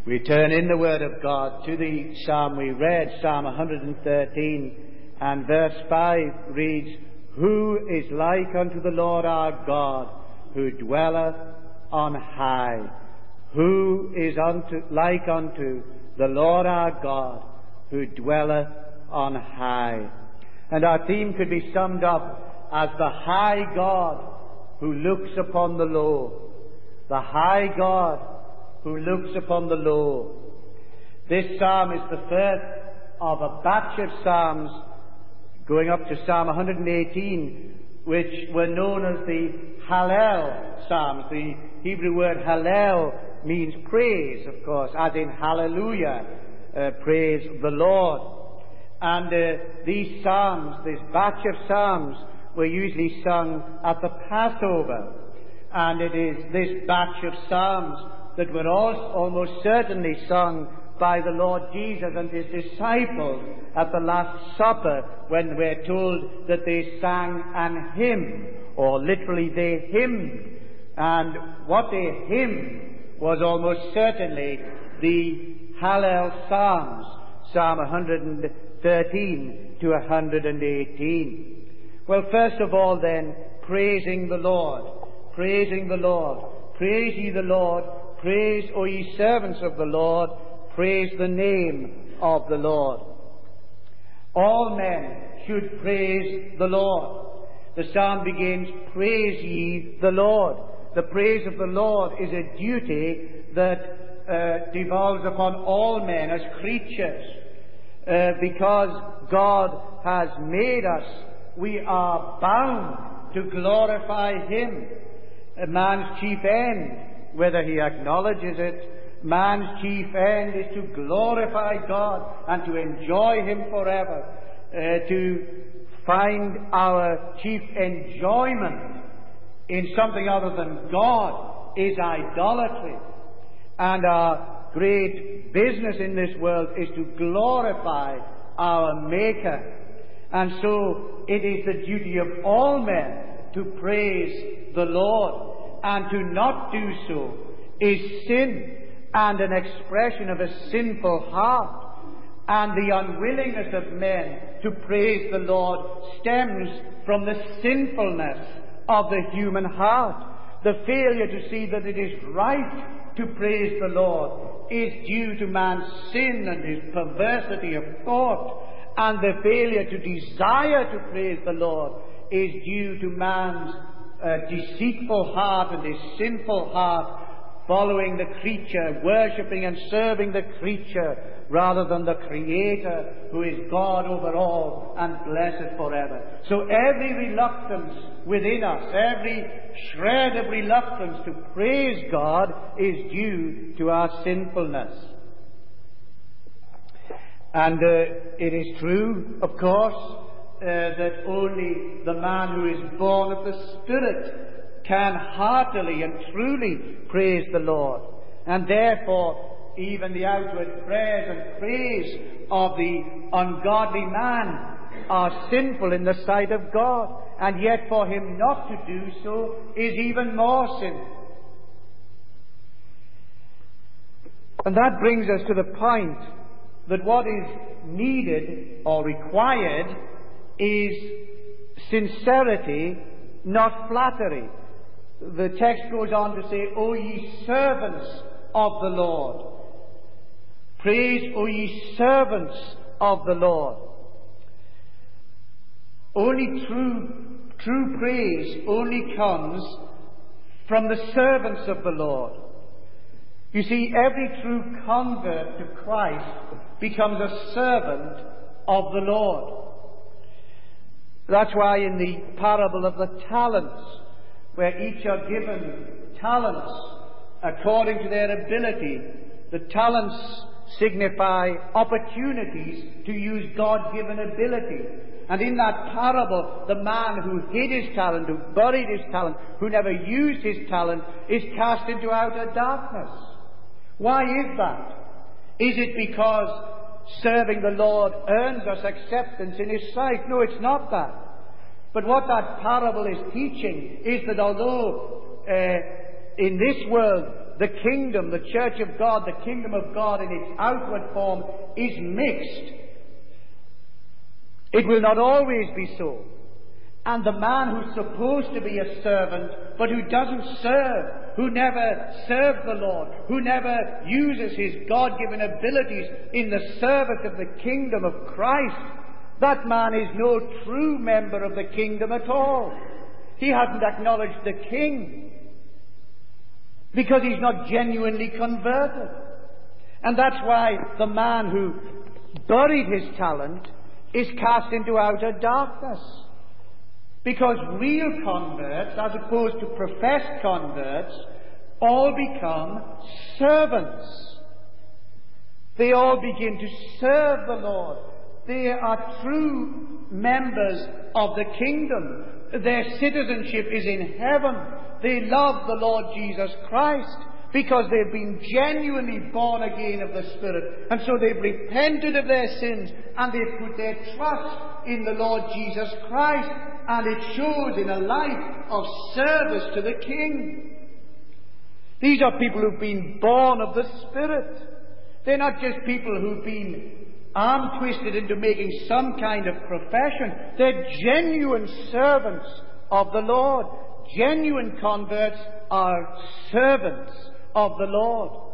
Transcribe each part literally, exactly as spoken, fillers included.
We turn in the Word of God to the psalm we read, Psalm one hundred thirteen, and verse five reads, "Who is like unto the Lord our God, who dwelleth on high? Who is unto, like unto the Lord our God, who dwelleth on high?" And our theme could be summed up as the high God who looks upon the low. The high God who looks upon the low. This psalm is the first of a batch of psalms going up to Psalm one hundred eighteen, which were known as the Hallel Psalms. The Hebrew word Hallel means praise, of course, as in hallelujah, uh, praise the Lord. And uh, these psalms, this batch of psalms, were usually sung at the Passover. And it is this batch of psalms that were also almost certainly sung by the Lord Jesus and his disciples at the Last Supper, when we're told that they sang an hymn, or literally they hymned. And what they hymned was almost certainly the Hallel Psalms, Psalm one hundred thirteen to one hundred eighteen. Well, first of all then, praising the Lord. Praising the Lord. Praise ye the Lord. Praise, O ye servants of the Lord. Praise the name of the Lord. All men should praise the Lord. The psalm begins, "Praise ye the Lord." The praise of the Lord is a duty that uh, devolves upon all men as creatures. Uh, because God has made us, we are bound to glorify Him. A man's chief end, whether he acknowledges it, man's chief end is to glorify God and to enjoy Him forever. Uh, to find our chief enjoyment in something other than God is idolatry. And our great business in this world is to glorify our Maker. And so it is the duty of all men to praise the Lord. And to not do so is sin and an expression of a sinful heart. And the unwillingness of men to praise the Lord stems from the sinfulness of the human heart. The failure to see that it is right to praise the Lord is due to man's sin and his perversity of thought. And the failure to desire to praise the Lord is due to man's uh, deceitful heart and his sinful heart, following the creature, worshipping and serving the creature rather than the Creator, who is God over all and blessed forever. So every reluctance within us, every shred of reluctance to praise God is due to our sinfulness. And uh, it is true, of course, uh, that only the man who is born of the Spirit can heartily and truly praise the Lord. And therefore, even the outward prayers and praise of the ungodly man are sinful in the sight of God. And yet for him not to do so is even more sinful. And that brings us to the point that what is needed or required is sincerity, not flattery. The text goes on to say, "O ye servants of the Lord." Praise, O ye servants of the Lord. Only true, true praise only comes from the servants of the Lord. You see, every true convert to Christ becomes a servant of the Lord. That's why in the parable of the talents, where each are given talents according to their ability, the talents signify opportunities to use God-given ability. And in that parable, the man who hid his talent, who buried his talent, who never used his talent, is cast into outer darkness. Why is that? Is it because serving the Lord earns us acceptance in His sight? No, it's not that. But what that parable is teaching is that although uh, in this world the kingdom, the church of God, the kingdom of God in its outward form is mixed. It will not always be so. And the man who's supposed to be a servant, but who doesn't serve, who never serves the Lord, who never uses his God-given abilities in the service of the kingdom of Christ, that man is no true member of the kingdom at all. He hasn't acknowledged the King, because he's not genuinely converted. And that's why the man who buried his talent is cast into outer darkness. Because real converts, as opposed to professed converts, all become servants. They all begin to serve the Lord. They are true members of the kingdom. Their citizenship is in heaven. They love the Lord Jesus Christ because they've been genuinely born again of the Spirit. And so they've repented of their sins and they've put their trust in the Lord Jesus Christ. And it shows in a life of service to the King. These are people who've been born of the Spirit. They're not just people who've been arm-twisted into making some kind of profession. They're genuine servants of the Lord. Genuine converts are servants of the Lord.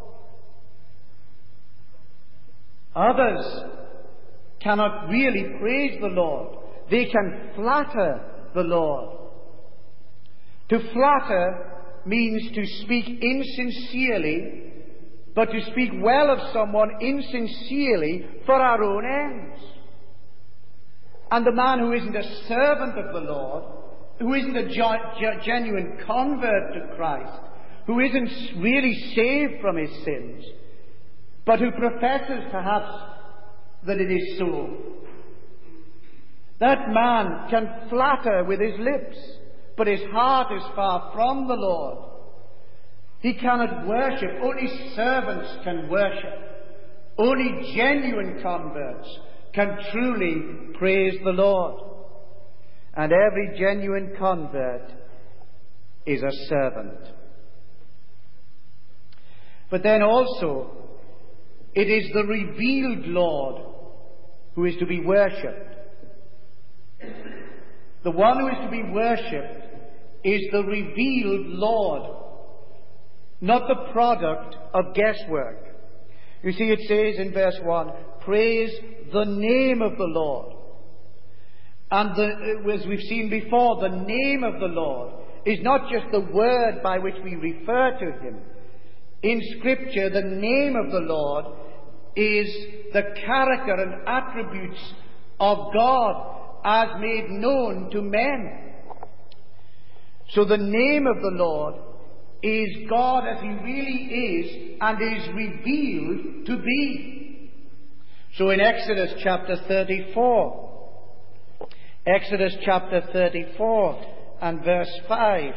Others cannot really praise the Lord. They can flatter the Lord. To flatter means to speak insincerely, but to speak well of someone insincerely for our own ends. And the man who isn't a servant of the Lord, who isn't a ge- genuine convert to Christ, who isn't really saved from his sins, but who professes perhaps that it is so, that man can flatter with his lips, but his heart is far from the Lord. He cannot worship. Only servants can worship. Only genuine converts can truly praise the Lord. And every genuine convert is a servant. But then also, it is the revealed Lord who is to be worshipped. The one who is to be worshipped is the revealed Lord, not the product of guesswork. You see, it says in verse one, praise the name of the Lord. And the, as we've seen before, the name of the Lord is not just the word by which we refer to him. In Scripture, the name of the Lord is the character and attributes of God as made known to men. So the name of the Lord is God as he really is and is revealed to be. So in Exodus chapter thirty-four, Exodus chapter thirty-four and verse five,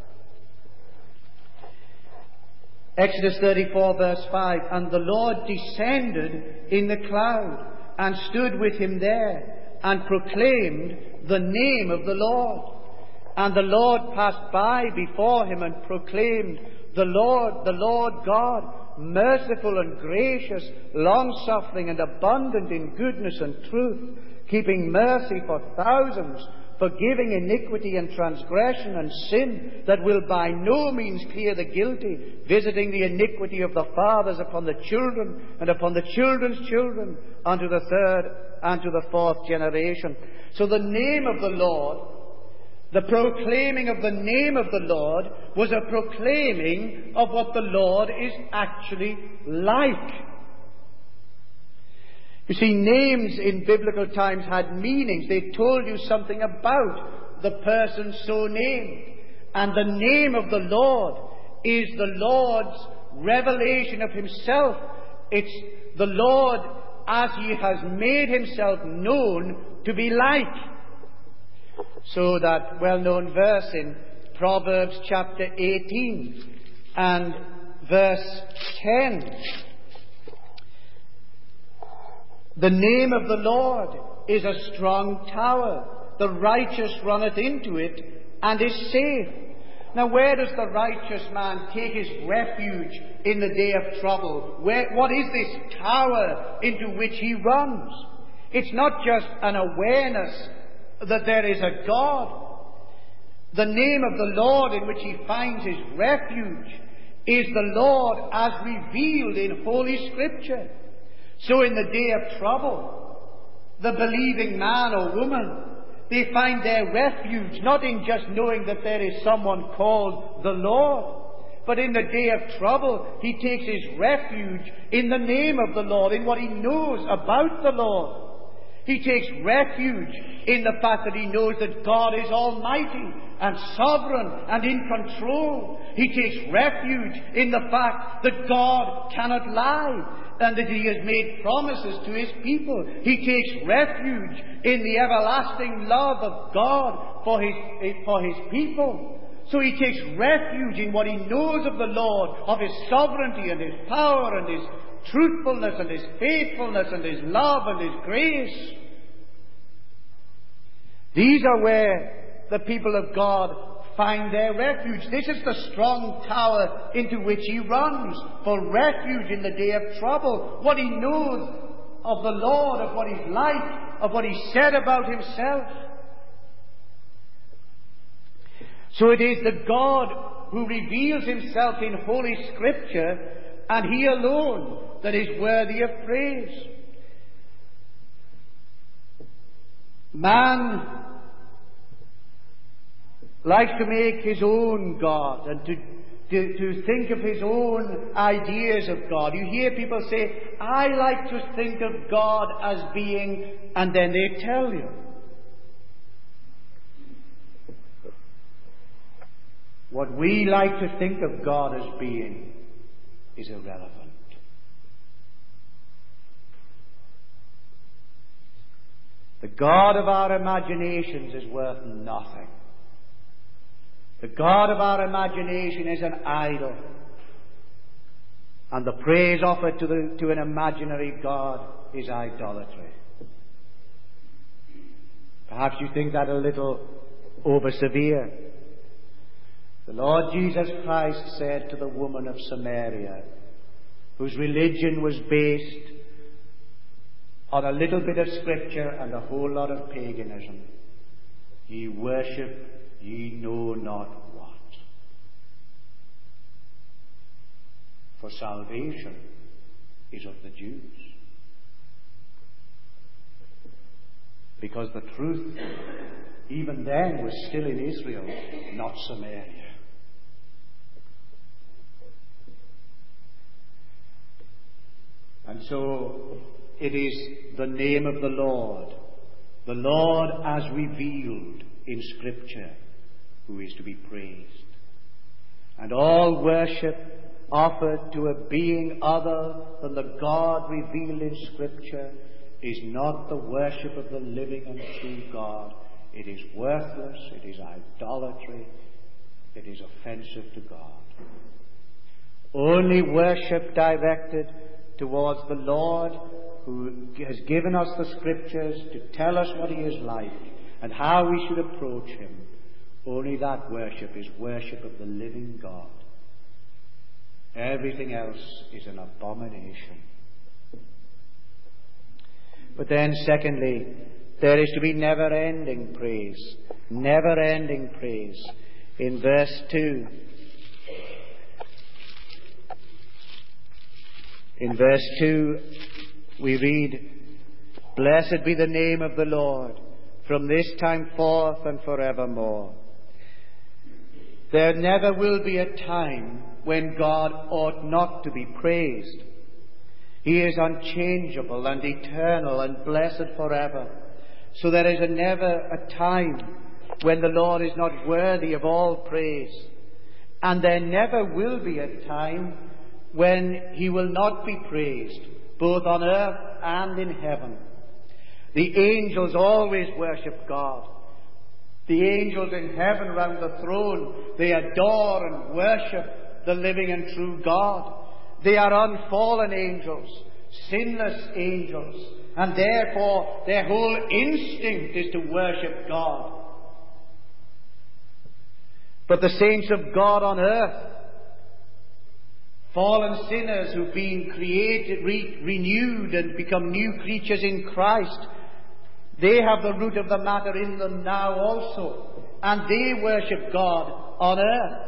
Exodus thirty-four verse five, and the Lord descended in the cloud and stood with him there and proclaimed the name of the Lord. And the Lord passed by before him and proclaimed, the Lord, the Lord God, merciful and gracious, long-suffering and abundant in goodness and truth, keeping mercy for thousands, forgiving iniquity and transgression and sin, that will by no means clear the guilty, visiting the iniquity of the fathers upon the children and upon the children's children, unto the third and to the fourth generation. So the name of the Lord, the proclaiming of the name of the Lord, was a proclaiming of what the Lord is actually like. You see, names in biblical times had meanings. They told you something about the person so named. And the name of the Lord is the Lord's revelation of himself. It's the Lord as he has made himself known to be like. So that well-known verse in Proverbs chapter eighteen and verse ten. The name of the Lord is a strong tower. The righteous runneth into it and is safe. Now, where does the righteous man take his refuge in the day of trouble? Where, what is this tower into which he runs? It's not just an awareness that there is a God. The name of the Lord in which he finds his refuge is the Lord as revealed in Holy Scripture. So in the day of trouble, the believing man or woman, they find their refuge not in just knowing that there is someone called the Lord, but in the day of trouble, he takes his refuge in the name of the Lord, in what he knows about the Lord. He takes refuge in the fact that he knows that God is almighty and sovereign and in control. He takes refuge in the fact that God cannot lie and that he has made promises to his people. He takes refuge in the everlasting love of God for his, for his people. So he takes refuge in what he knows of the Lord, of his sovereignty and his power and his truthfulness and his faithfulness and his love and his grace. These are where the people of God find their refuge. This is the strong tower into which he runs for refuge in the day of trouble. What he knows of the Lord, of what he's like, of what he said about himself. So it is the God who reveals himself in Holy Scripture, and he alone, that is worthy of praise. Man likes to make his own God and to, to, to think of his own ideas of God. You hear people say, I like to think of God as being, and then they tell you. What we like to think of God as being is irrelevant. The God of our imaginations is worth nothing. The God of our imagination is an idol. And the praise offered to, the, to an imaginary God is idolatry. Perhaps you think that a little over severe. The Lord Jesus Christ said to the woman of Samaria, whose religion was based on a little bit of Scripture and a whole lot of paganism, ye worship ye know not what. For salvation is of the Jews. Because the truth, even then, was still in Israel, not Samaria. And so it is the name of the Lord, the Lord as revealed in Scripture, who is to be praised. And all worship offered to a being other than the God revealed in Scripture is not the worship of the living and true God. It is worthless, it is idolatry, it is offensive to God. Only worship directed towards the Lord, who has given us the Scriptures to tell us what he is like and how we should approach him. Only that worship is worship of the living God. Everything else is an abomination. But then, secondly, there is to be never-ending praise. Never-ending praise. In verse two, in verse two, we read, Blessed be the name of the Lord, from this time forth and forevermore. There never will be a time when God ought not to be praised. He is unchangeable and eternal and blessed forever. So there is a never a time when the Lord is not worthy of all praise. And there never will be a time when he will not be praised, both on earth and in heaven. The angels always worship God. The angels in heaven round the throne, they adore and worship the living and true God. They are unfallen angels, sinless angels, and therefore their whole instinct is to worship God. but the saints of God on earth, fallen sinners who've been created, re- renewed and become new creatures in Christ, they have the root of the matter in them now also, and they worship God on earth.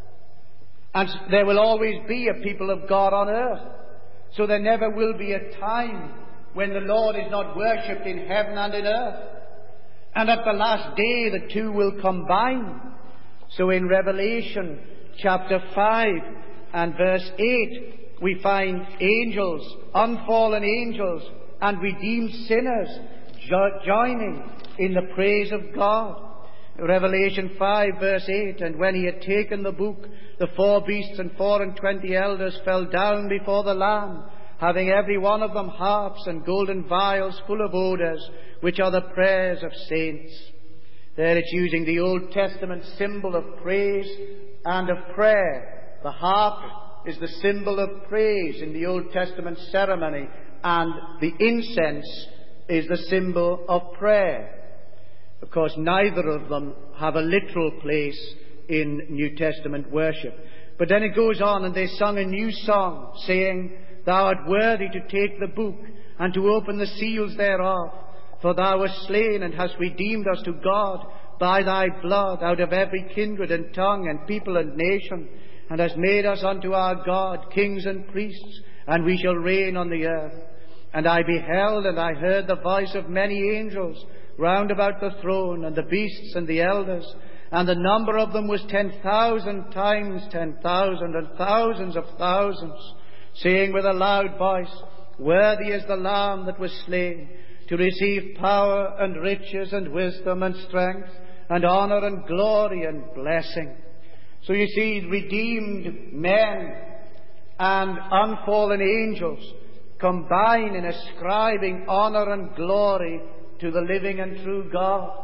And there will always be a people of God on earth. So there never will be a time when the Lord is not worshipped in heaven and in earth. And at the last day the two will combine. So in Revelation chapter five and verse eight, we find angels, unfallen angels, and redeemed sinners jo- joining in the praise of God. Revelation five verse eight, and when he had taken the book, the four beasts and four and twenty elders fell down before the Lamb, having every one of them harps and golden vials full of odours, which are the prayers of saints. There it's using the Old Testament symbol of praise and of prayer. The harp is the symbol of praise in the Old Testament ceremony, and the incense is the symbol of prayer. Of course, neither of them have a literal place in New Testament worship. But then it goes on, and they sung a new song, saying, Thou art worthy to take the book, and to open the seals thereof. For thou wast slain, and hast redeemed us to God by thy blood out of every kindred and tongue and people and nation, and hast made us unto our God kings and priests, and we shall reign on the earth. And I beheld, and I heard the voice of many angels round about the throne, and the beasts and the elders, and the number of them was ten thousand times ten thousand, and thousands of thousands, saying with a loud voice, Worthy is the Lamb that was slain, to receive power and riches and wisdom and strength and honour and glory and blessing. So you see, redeemed men and unfallen angels combine in ascribing honour and glory to the living and true God.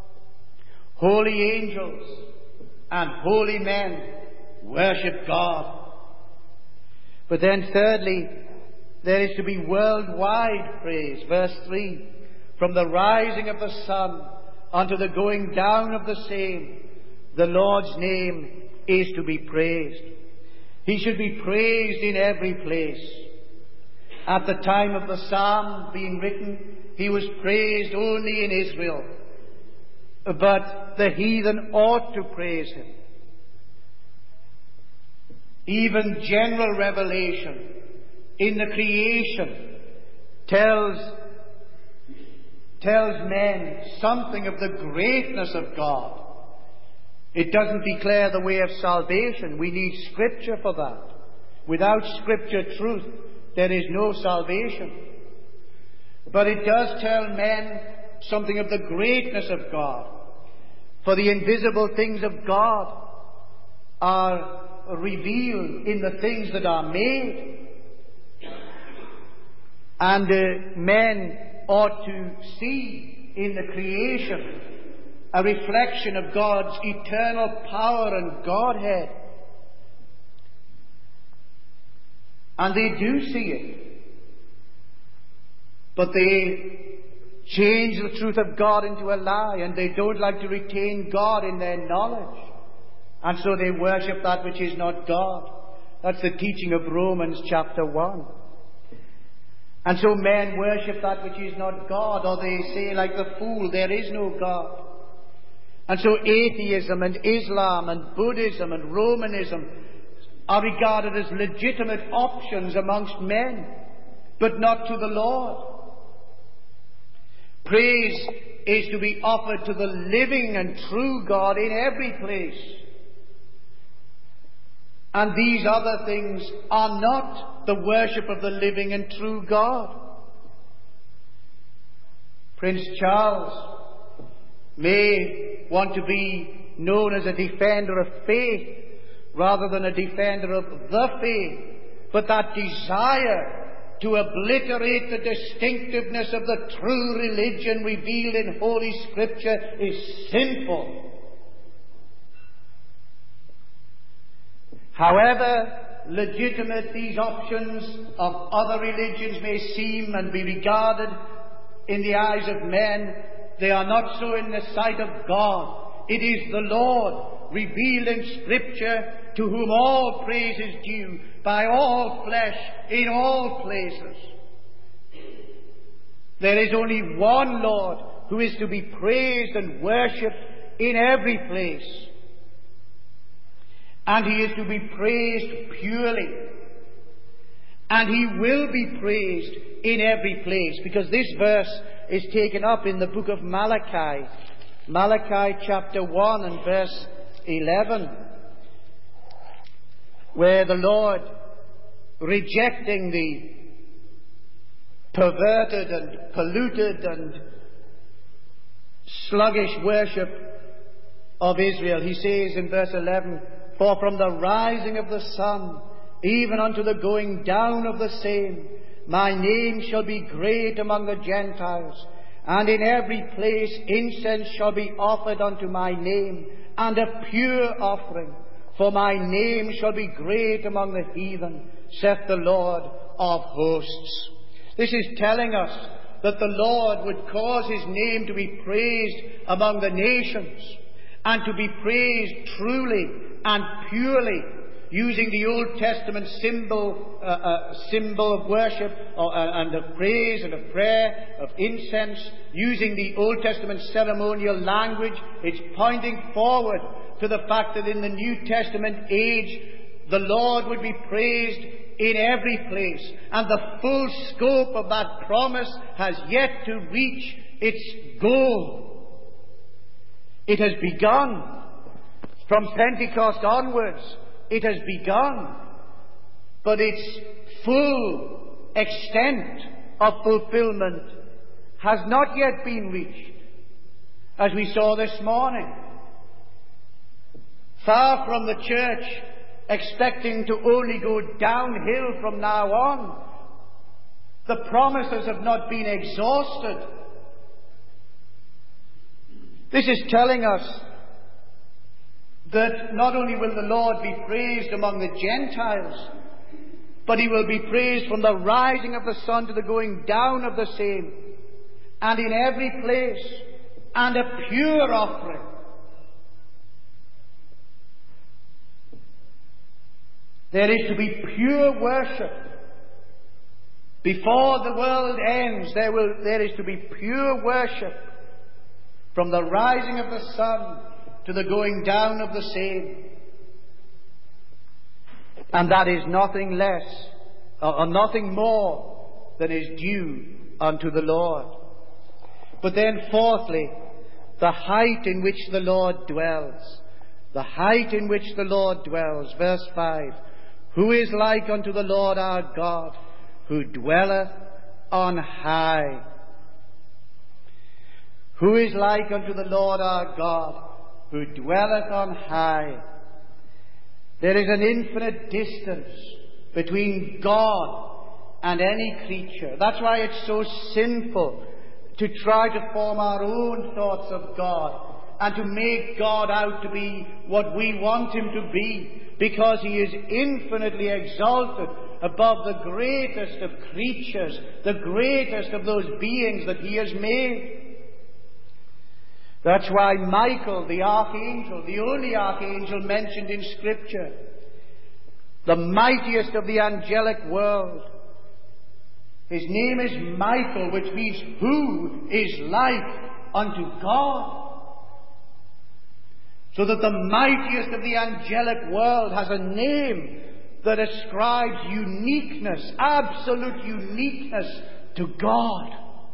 Holy angels and holy men worship God. But then thirdly, there is to be worldwide praise. Verse three, From the rising of the sun unto the going down of the same, the Lord's name is to be praised. He should be praised in every place. At the time of the psalm being written, he was praised only in Israel. But the heathen ought to praise him. Even general revelation in the creation tells, tells men something of the greatness of God. It doesn't declare the way of salvation. We need Scripture for that. Without Scripture truth, there is no salvation. But it does tell men something of the greatness of God. For the invisible things of God are revealed in the things that are made. And uh, men ought to see in the creation a reflection of God's eternal power and Godhead. And they do see it. But they change the truth of God into a lie, and they don't like to retain God in their knowledge. And so they worship that which is not God. That's the teaching of Romans chapter one. And so men worship that which is not God, or they say like the fool, there is no God. And so atheism and Islam and Buddhism and Romanism are regarded as legitimate options amongst men, but not to the Lord. Praise is to be offered to the living and true God in every place. And these other things are not the worship of the living and true God. Prince Charles may want to be known as a defender of faith rather than a defender of the faith, but that desire to obliterate the distinctiveness of the true religion revealed in Holy Scripture is sinful. However legitimate these options of other religions may seem and be regarded in the eyes of men, they are not so in the sight of God. It is the Lord revealed in Scripture, to whom all praise is due by all flesh in all places. There is only one Lord who is to be praised and worshipped in every place. And he is to be praised purely. And he will be praised in every place, because this verse is taken up in the book of Malachi. Malachi chapter one and verse eleven, where the Lord, rejecting the perverted and polluted and sluggish worship of Israel, he says in verse eleven, "For from the rising of the sun even unto the going down of the same, my name shall be great among the Gentiles, and in every place incense shall be offered unto my name, and a pure offering. For my name shall be great among the heathen, saith the Lord of hosts." This is telling us that the Lord would cause his name to be praised among the nations, and to be praised truly and purely, using the Old Testament symbol, uh, uh, symbol of worship or, uh, and of praise and of prayer, of incense, using the Old Testament ceremonial language. It's pointing forward to the fact that in the New Testament age, the Lord would be praised in every place, and the full scope of that promise has yet to reach its goal. It has begun. From Pentecost onwards, it has begun, but its full extent of fulfillment has not yet been reached. As we saw this morning, far from the church expecting to only go downhill from now on, the promises have not been exhausted. This is telling us that not only will the Lord be praised among the Gentiles, but he will be praised from the rising of the sun to the going down of the same, and in every place, and a pure offering. There is to be pure worship. Before the world ends, there will, there is to be pure worship from the rising of the sun to the going down of the same. And that is nothing less, or nothing more than is due unto the Lord. But then fourthly, the height in which the Lord dwells. The height in which the Lord dwells. Verse five. "Who is like unto the Lord our God, who dwelleth on high?" Who is like unto the Lord our God, who dwelleth on high? There is an infinite distance between God and any creature. That's why it's so sinful to try to form our own thoughts of God and to make God out to be what we want him to be, because he is infinitely exalted above the greatest of creatures, the greatest of those beings that he has made. That's why Michael, the archangel, the only archangel mentioned in Scripture, the mightiest of the angelic world, his name is Michael, which means who is like unto God. So that the mightiest of the angelic world has a name that ascribes uniqueness, absolute uniqueness to God.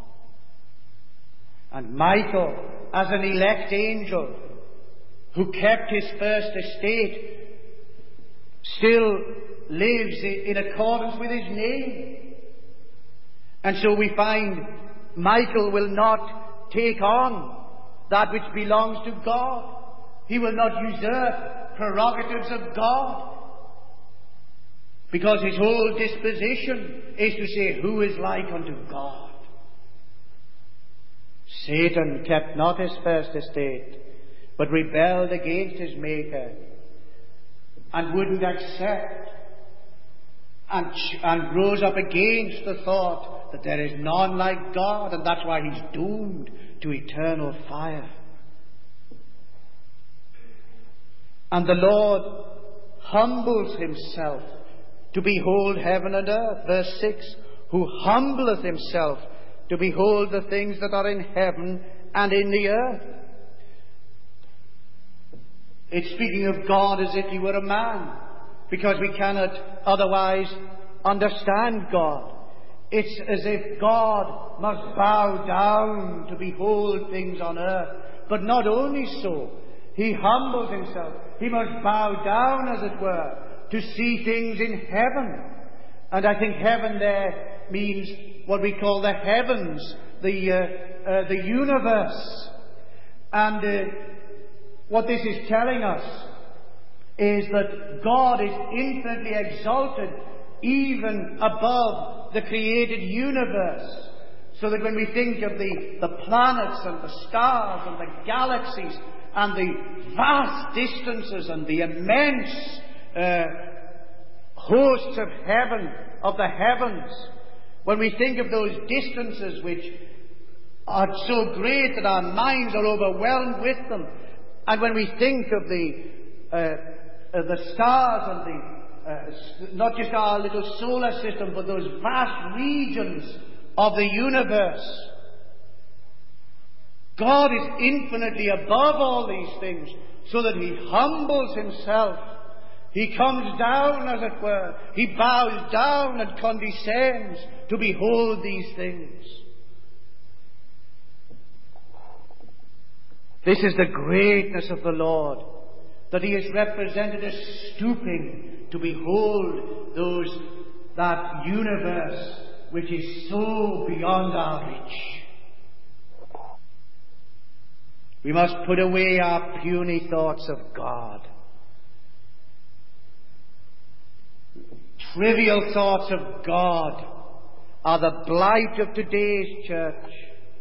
And Michael, as an elect angel who kept his first estate, still lives in accordance with his name. And so we find Michael will not take on that which belongs to God. He will not usurp prerogatives of God, because his whole disposition is to say, who is like unto God? Satan kept not his first estate, but rebelled against his Maker, and wouldn't accept, and, and rose up against the thought that there is none like God, and that's why he's doomed to eternal fire. And the Lord humbles himself to behold heaven and earth. Verse six, who humbleth himself to behold the things that are in heaven and in the earth. It's speaking of God as if he were a man, because we cannot otherwise understand God. It's as if God must bow down to behold things on earth. But not only so, he humbles himself. He must bow down, as it were, to see things in heaven. And I think heaven there means what we call the heavens, the, uh, uh, the universe. And uh, what this is telling us is that God is infinitely exalted even above the created universe. So that when we think of the, the planets and the stars and the galaxies and the vast distances and the immense uh, hosts of heaven, of the heavens, when we think of those distances which are so great that our minds are overwhelmed with them, and when we think of the uh, uh, the stars and the uh, not just our little solar system, but those vast regions of the universe, God is infinitely above all these things, so that he humbles himself. He comes down, as it were. He bows down and condescends to behold these things. This is the greatness of the Lord, that he is represented as stooping to behold those, that universe which is so beyond our reach. We must put away our puny thoughts of God. Trivial thoughts of God are the blight of today's church.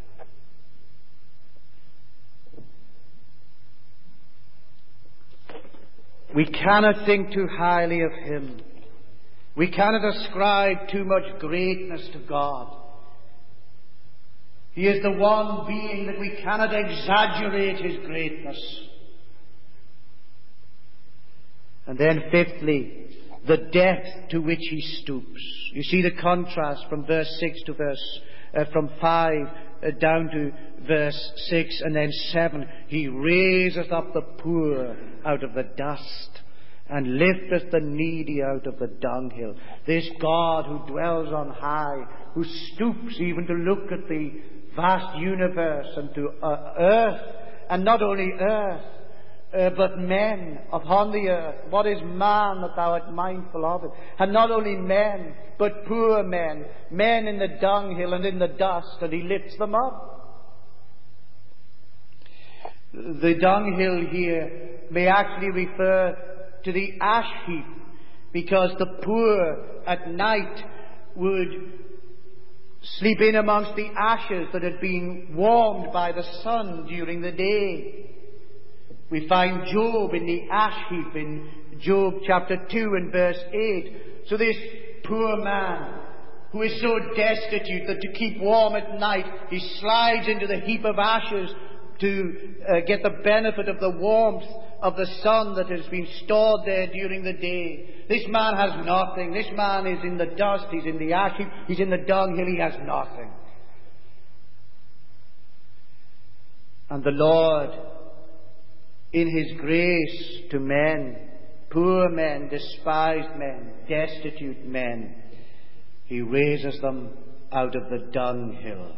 We cannot think too highly of him. We cannot ascribe too much greatness to God. He is the one being that we cannot exaggerate his greatness. And then fifthly, the depth to which he stoops. You see the contrast from verse six to verse, uh, from five uh, down to verse six and then seven. He raiseth up the poor out of the dust and lifteth the needy out of the dunghill. This God who dwells on high, who stoops even to look at the vast universe and to uh, earth, and not only earth, uh, but men upon the earth. What is man that thou art mindful of it? And not only men, but poor men, men in the dunghill and in the dust, and he lifts them up. The dunghill here may actually refer to the ash heap, because the poor at night would sleep in amongst the ashes that had been warmed by the sun during the day. We find Job in the ash heap in Job chapter two and verse eight. So this poor man, who is so destitute that to keep warm at night, he slides into the heap of ashes to uh, get the benefit of the warmth of the sun that has been stored there during the day. This man has nothing. This man is in the dust, he's in the ash heap, he's in the dunghill, he has nothing. And the Lord, in his grace to men, poor men, despised men, destitute men, he raises them out of the dunghill.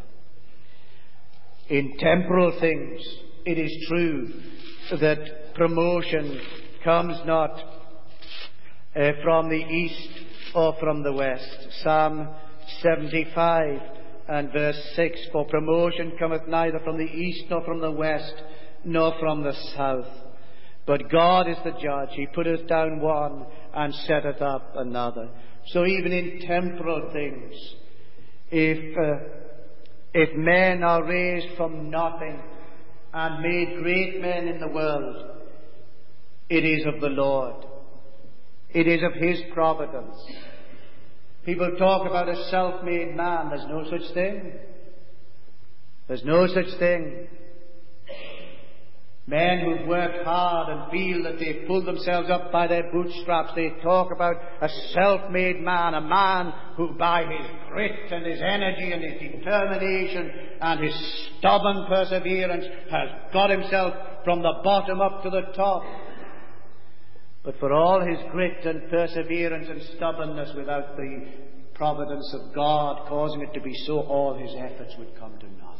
In temporal things, it is true that promotion comes not uh, from the east or from the west. Psalm seventy-five and verse six, for promotion cometh neither from the east nor from the west nor from the south. But God is the judge. He putteth down one and setteth up another. So even in temporal things, if uh, if men are raised from nothing and made great men in the world, it is of the Lord. It is of his providence. People talk about a self-made man. There's no such thing. There's no such thing. Men who've worked hard and feel that they've pulled themselves up by their bootstraps. They talk about a self-made man, a man who by his grit and his energy and his determination and his stubborn perseverance has got himself from the bottom up to the top. But for all his grit and perseverance and stubbornness, without the providence of God causing it to be so, all his efforts would come to nothing.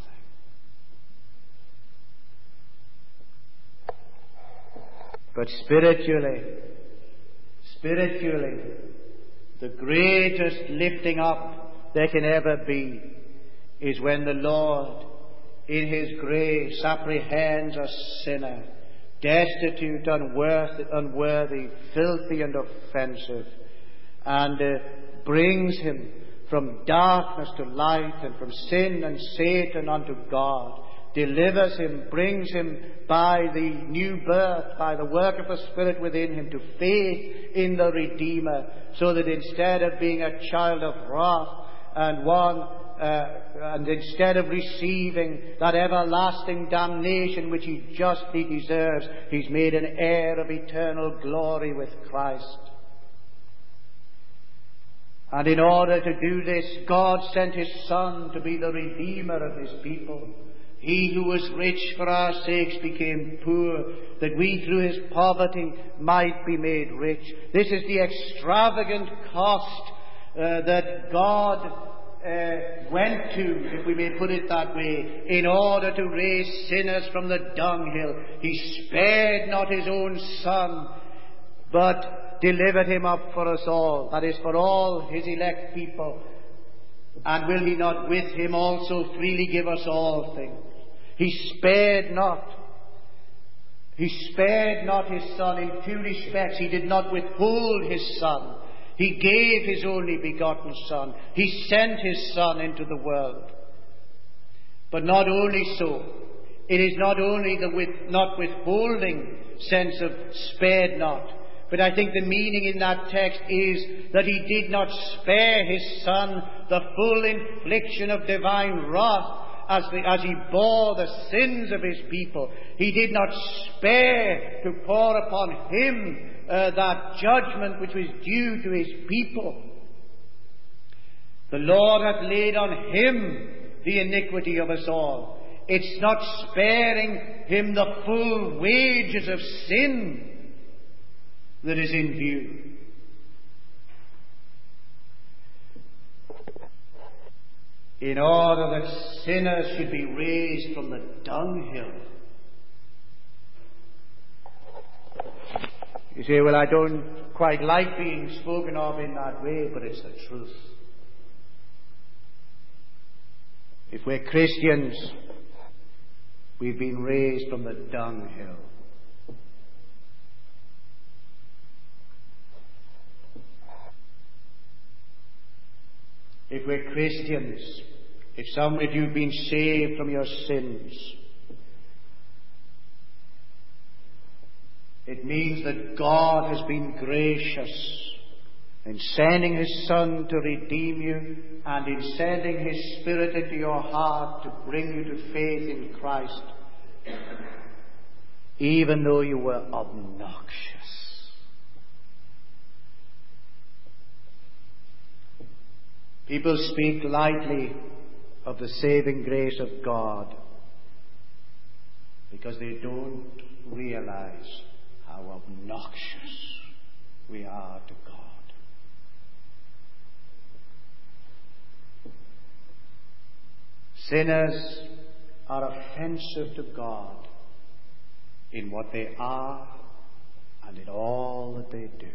But spiritually, spiritually, the greatest lifting up there can ever be is when the Lord, in his grace, apprehends a sinner, destitute, unworthy, unworthy, filthy and offensive, and uh, brings him from darkness to light and from sin and Satan unto God, delivers him, brings him by the new birth, by the work of the Spirit within him, to faith in the Redeemer, so that instead of being a child of wrath and one uh, and instead of receiving that everlasting damnation which he justly deserves, he's made an heir of eternal glory with Christ. And in order to do this, God sent his Son to be the Redeemer of his people. He who was rich for our sakes became poor, that we through his poverty might be made rich. This is the extravagant cost uh, that God uh, went to, if we may put it that way, in order to raise sinners from the dunghill. He spared not his own Son, but delivered him up for us all, that is, for all his elect people. And will he not with him also freely give us all things? He spared not. He spared not his Son in two respects. He did not withhold his Son. He gave his only begotten Son. He sent his Son into the world. But not only so, it is not only the with, not withholding sense of spared not, but I think the meaning in that text is that he did not spare his Son the full infliction of divine wrath as, the, as he bore the sins of his people. He did not spare to pour upon him uh, that judgment which was due to his people. The Lord hath laid on him the iniquity of us all. It's not sparing him the full wages of sin that is in view. In order that sinners should be raised from the dunghill. You say, well, I don't quite like being spoken of in that way, but it's the truth. If we're Christians, we've been raised from the dunghill. If we're Christians, if some, if you've been saved from your sins, it means that God has been gracious in sending his Son to redeem you and in sending his Spirit into your heart to bring you to faith in Christ, even though you were obnoxious. People speak lightly of the saving grace of God because they don't realize how obnoxious we are to God. Sinners are offensive to God in what they are and in all that they do.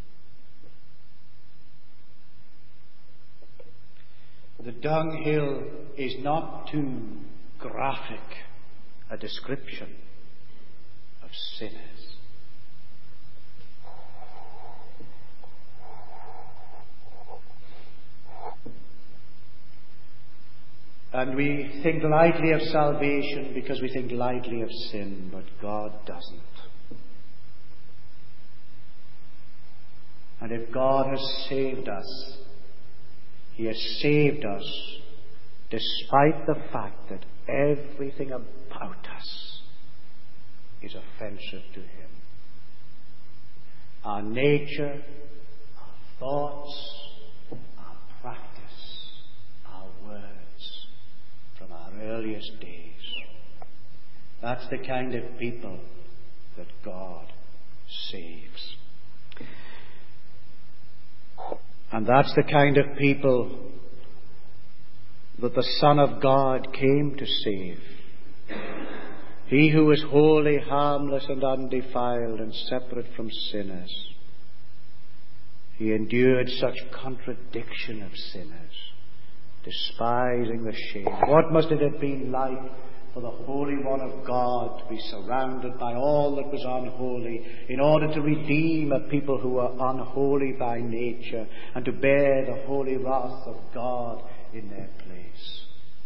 The dunghill is not too graphic a description of sinners. And we think lightly of salvation because we think lightly of sin, but God doesn't. And if God has saved us, he has saved us despite the fact that everything about us is offensive to him. Our nature, our thoughts, our practice, our words from our earliest days. That's the kind of people that God saves. And that's the kind of people that the Son of God came to save. He who is holy, harmless, and undefiled, and separate from sinners. He endured such contradiction of sinners, despising the shame. What must it have been like for the Holy One of God to be surrounded by all that was unholy in order to redeem a people who were unholy by nature and to bear the holy wrath of God in their place.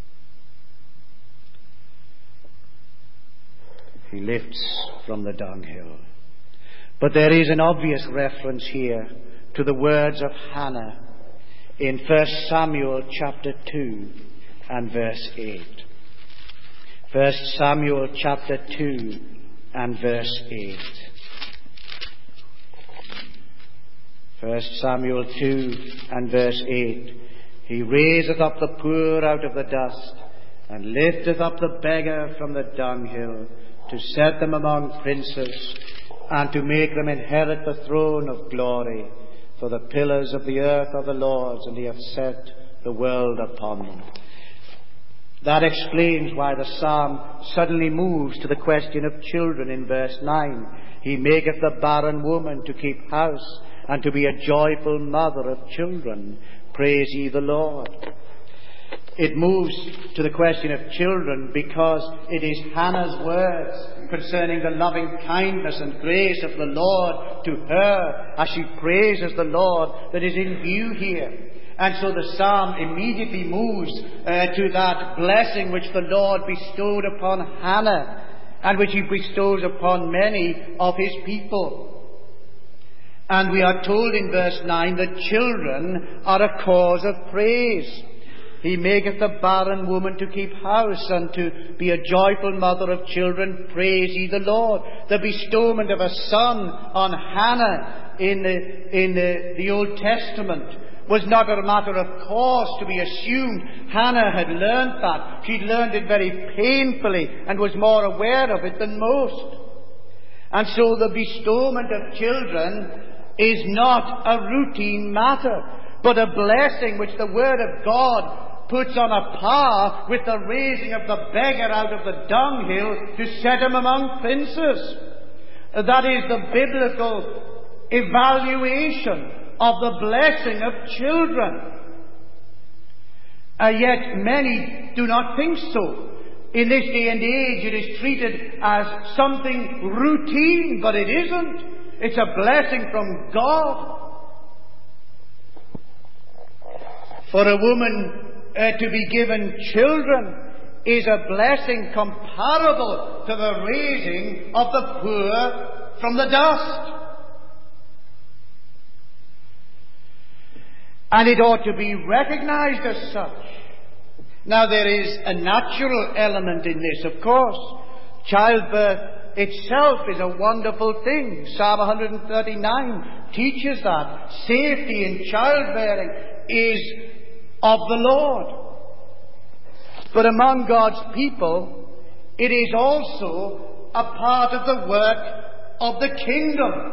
He lifts from the dunghill. But there is an obvious reference here to the words of Hannah in First Samuel chapter two and verse eight. First Samuel chapter two and verse eight. First Samuel two and verse eight. He raiseth up the poor out of the dust, and lifteth up the beggar from the dunghill, to set them among princes, and to make them inherit the throne of glory. For the pillars of the earth are the Lord's, and he hath set the world upon them. That explains why the psalm suddenly moves to the question of children in verse nine. He maketh the barren woman to keep house, and to be a joyful mother of children. Praise ye the Lord. It moves to the question of children because it is Hannah's words concerning the loving kindness and grace of the Lord to her as she praises the Lord that is in view here. And so the psalm immediately moves uh, to that blessing which the Lord bestowed upon Hannah and which he bestows upon many of his people. And we are told in verse nine that children are a cause of praise. He maketh the barren woman to keep house, and to be a joyful mother of children. Praise ye the Lord. The bestowment of a son on Hannah in the, in the, the Old Testament was not a matter of course to be assumed. Hannah had learned that. She'd learned it very painfully and was more aware of it than most. And so the bestowment of children is not a routine matter, but a blessing which the Word of God puts on a par with the raising of the beggar out of the dunghill to set him among princes. That is the biblical evaluation of the blessing of children. Uh, yet many do not think so. In this day and age it is treated as something routine, but it isn't. It's a blessing from God. For a woman uh, to be given children is a blessing comparable to the raising of the poor from the dust. And it ought to be recognized as such. Now there is a natural element in this, of course. Childbirth itself is a wonderful thing. Psalm one thirty-nine teaches that. Safety in childbearing is of the Lord. But among God's people, it is also a part of the work of the kingdom.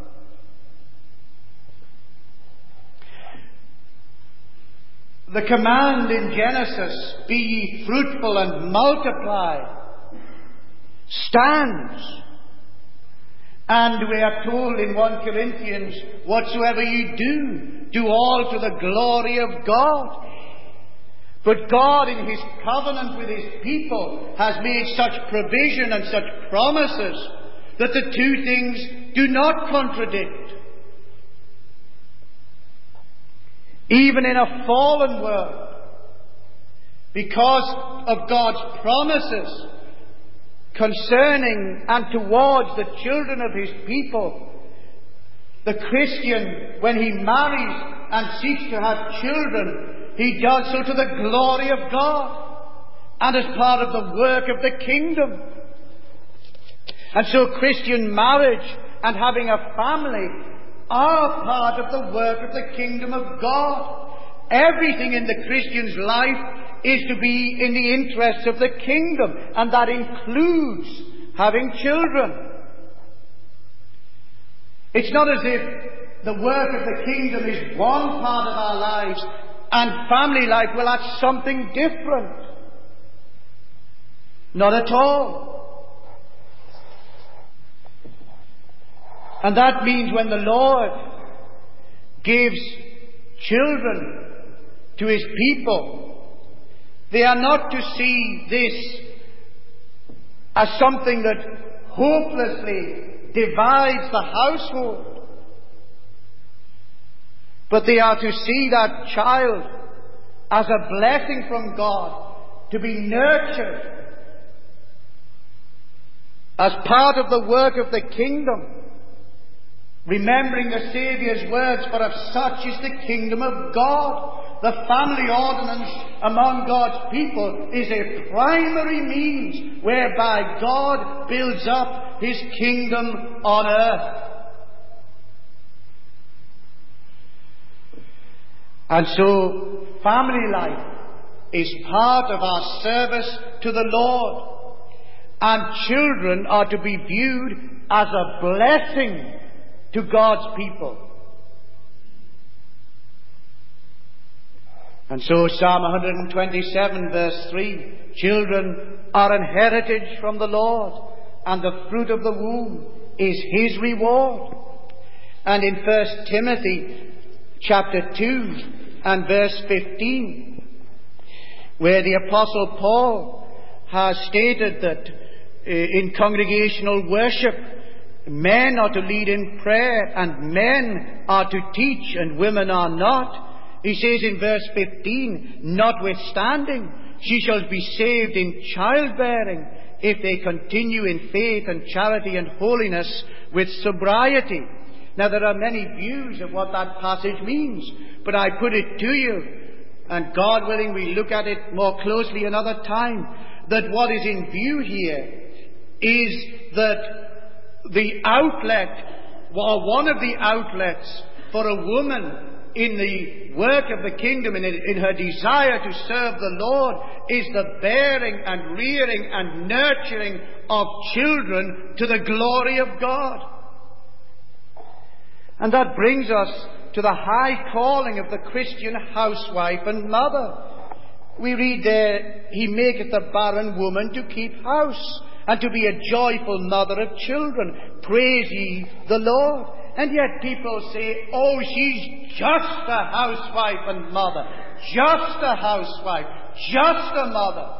The command in Genesis, be ye fruitful and multiply, stands. And we are told in First Corinthians, whatsoever ye do, do all to the glory of God. But God in his covenant with his people has made such provision and such promises that the two things do not contradict. Even in a fallen world, because of God's promises concerning and towards the children of his people, the Christian, when he marries and seeks to have children, he does so to the glory of God and as part of the work of the kingdom. And so Christian marriage and having a family are part of the work of the kingdom of God. Everything in the Christian's life is to be in the interests of the kingdom, and that includes having children. It's not as if the work of the kingdom is one part of our lives and family life, well, that's something different. Not at all. And that means when the Lord gives children to His people, they are not to see this as something that hopelessly divides the household, but they are to see that child as a blessing from God, to be nurtured as part of the work of the kingdom, remembering the Saviour's words, "For of such is the kingdom of God." The family ordinance among God's people is a primary means whereby God builds up His kingdom on earth. And so, family life is part of our service to the Lord. And children are to be viewed as a blessing to God's people. And so Psalm one twenty-seven verse three, children are an heritage from the Lord, and the fruit of the womb is His reward. And in First Timothy chapter two and verse fifteen, where the Apostle Paul has stated that uh, in congregational worship, men are to lead in prayer, and men are to teach, and women are not. He says in verse fifteen, notwithstanding, she shall be saved in childbearing, if they continue in faith and charity and holiness with sobriety. Now there are many views of what that passage means, but I put it to you, and God willing we look at it more closely another time, that what is in view here is that the outlet, or one of the outlets for a woman in the work of the kingdom, in, in her desire to serve the Lord, is the bearing and rearing and nurturing of children to the glory of God. And that brings us to the high calling of the Christian housewife and mother. We read there, He maketh the barren woman to keep house, and to be a joyful mother of children. Praise ye the Lord. And yet people say, oh, she's just a housewife and mother. Just a housewife. Just a mother.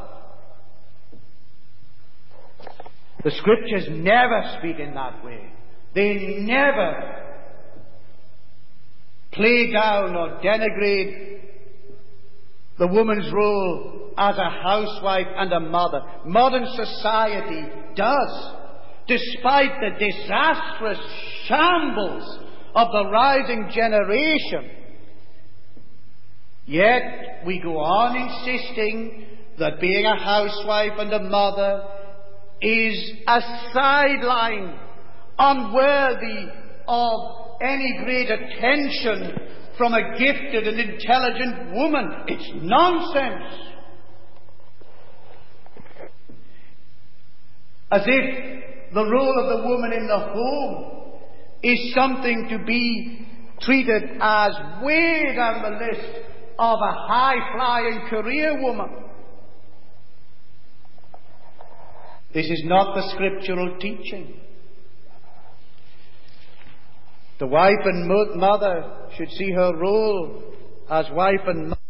The Scriptures never speak in that way. They never play down or denigrate the woman's role as a housewife and a mother. Modern society does. Despite the disastrous shambles of the rising generation, yet we go on insisting that being a housewife and a mother is a sideline, unworthy of any great attention from a gifted and intelligent woman. It's nonsense. As if the role of the woman in the home is something to be treated as way down the list of a high-flying career woman. This is not the scriptural teaching. The wife and mother should see her role as wife and mother